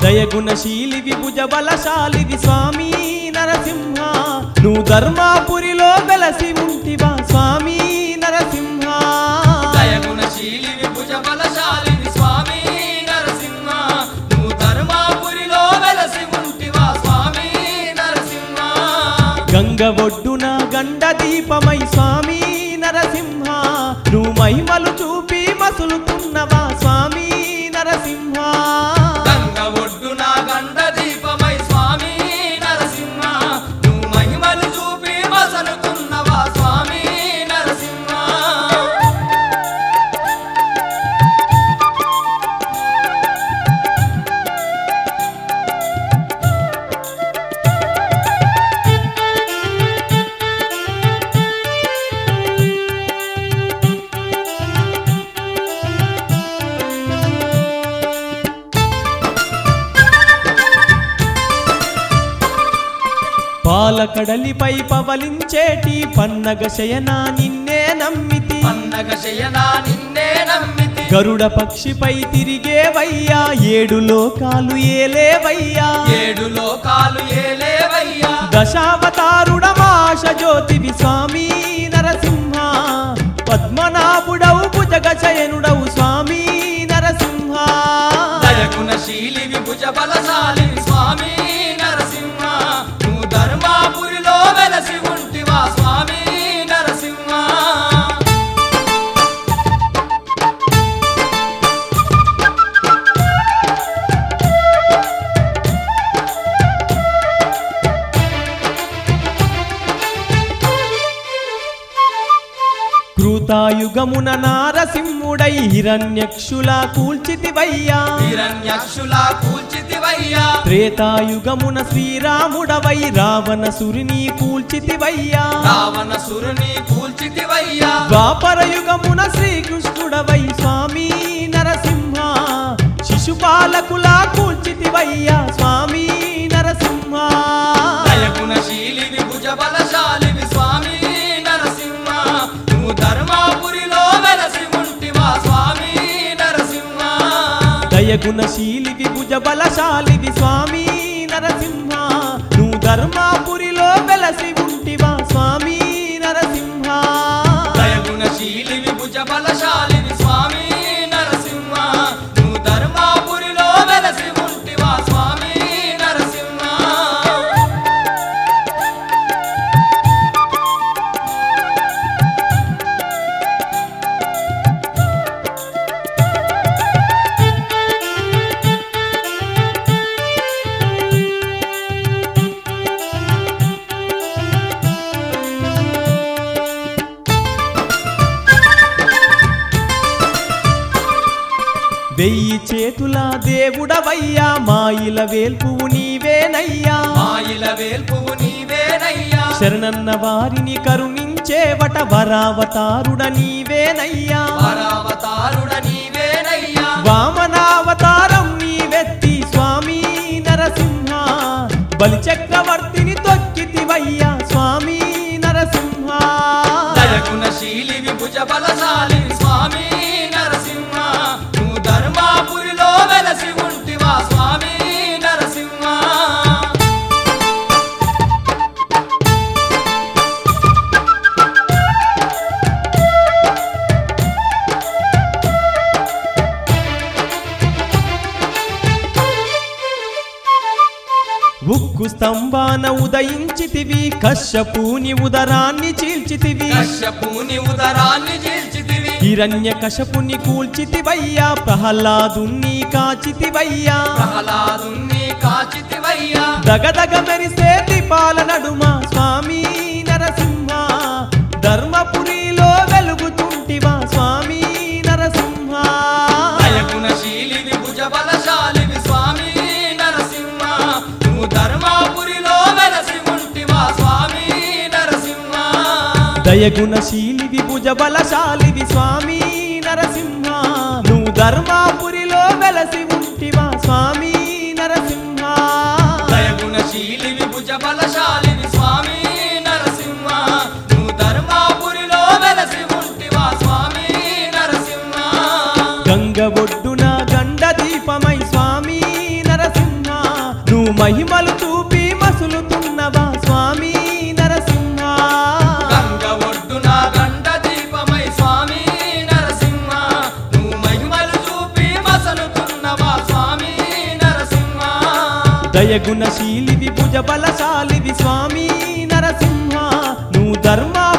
దయగుణశీలివి భుజబలశాలివి స్వామి నరసింహ నువ్వు ధర్మాపురిలో వెలసి ఉంటివా స్వామి నరసింహ దయగుణశీలివి భుజబలశాలివి స్వామి నరసింహ నువ్వు ధర్మాపురిలో వెలసి ఉంటివా స్వామి నరసింహ గంగ ఒడ్డున గండ దీపమై స్వామి నరసింహ నువ్వు మహిమలు చూపి మసులుతున్నవా స్వామి నరసింహ గంగ ఒడ్డున గండ దీపమై స్వామి నరసింహ నువ్వు మహిమలు చూపి మసలుతున్నవా స్వామి నరసింహ పాలకడలిపై పవలించేటి పన్నగ శయనా నిన్నే నమ్మితి పన్నగ శయనా నిన్నే నమ్మితి గరుడ పక్షిపై తిరిగేవయ్యా ఏడు లోకాలు ఏలేవయ్యా ఏడు లోకాలు ఏలేవయ్యా దశావతారుడమాశ జ్యోతివి స్వామి నరసింహ పద్మనాభుడవు భుజగశయనుడవు స్వామి నరసింహ దయగుణశీలివి భుజబలశాలివి స్వామి నరసింహ నువ్వు ధర్మాపురిలో వెలసి ఉంటివా స్వామి నరసింహ కృతాయుగమున నారసింహుడై హిరణ్యక్షుల కూల్చితివయ్యా హిరణ్యక్షులా కూల్చితివయ్యా త్రేతాయుగమున శ్రీరాముడవై రావణసురుని కూల్చితివయ్యా రావణసురుని కూల్చితివయ్యా ద్వాపరయుగమున శ్రీకృష్ణుడవై స్వామి నరసింహ శిశుపాలకులా కూల్చితివయ్యా స్వామి నరసింహ దయగుణశీలివి భుజబలశాలివి స్వామి నరసింహ నువ్వు ధర్మాపురిలో వెలసి ఉంటివా స్వామి నరసింహ దయగుణశీలివి భుజబలశాలివి స్వామి నరసింహ నువ్వు ధర్మాపురిలో వెలసి ఉంటివా స్వామి నరసింహ దయగుణశీలివి భుజబలశాలివి స్వామి నరసింహ నువ్వు ధర్మాపురిలో వెలసి ఉంటివా స్వామి నరసింహ వెయ్యి చేతుల దేవుడవయ్యా మాయిల వేల్పువు నీవేనయ్యా మాయిల వేల్పువు నీవేనయ్యా శరణన్న వారిని కరుణించేవట వరావతారుడ నీవేనయ్యా వరావతారుడ నీవేనయ్యా వామనావతారం నీవెత్తి స్వామి నరసింహ బలి చక్రవర్తిని తొక్కితివయ్యా స్వామి నరసింహ దయగుణశీలివి భుజబలశాలివి స్వామి నరసింహ నువ్వు ధర్మాపురిలో వెలసి ఉంటివా స్వామి నరసింహ ఉక్కు స్తంభాన ఉదయించితివి కశ్యపుని ఉదరాన్ని చీల్చితివి కశ్యపుని ఉదరాన్ని చీల్చితివి హిరణ్య కశపుని కూల్చితివయ్యా ప్రహ్లాదుని కాచితివయ్యా ప్రహ్లాదుని కాచితివయ్యా దగదగ మెరిసే దీపాల నడుమ స్వామి నరసింహ ధర్మపురిలో వెలుగుతుంటివా స్వామి నరసింహ దయగుణశీలివి భుజబలశాలివి స్వామి నరసింహ నువ్వు ధర్మాపురిలో వెలసి ఉంటివా స్వామి నరసింహ దయగుణశీలివి భుజబలశాలివి స్వామి నరసింహ నువ్వు ధర్మాపురిలో వెలసి ఉంటివా స్వామి నరసింహ దయగుణశీలివి భుజబలశాలివి స్వామి నరసింహ నువ్వు ధర్మాపురిలో వెలసి ఉంటివా స్వామి నరసింహ గంగ ఒడ్డున గండ దీపమై స్వామి నరసింహ మహిమలు చూపి మసులుతున్నవా స్వామి నరసింహ గంగ ఒడ్డున గండ దీపమై స్వామి నరసింహ నువ్వు మహిమలు చూపి మసలుతున్నవా స్వామి నరసింహ దయగుణశీలివి భుజబలశాలివి స్వామి నరసింహ నువ్వు ధర్మా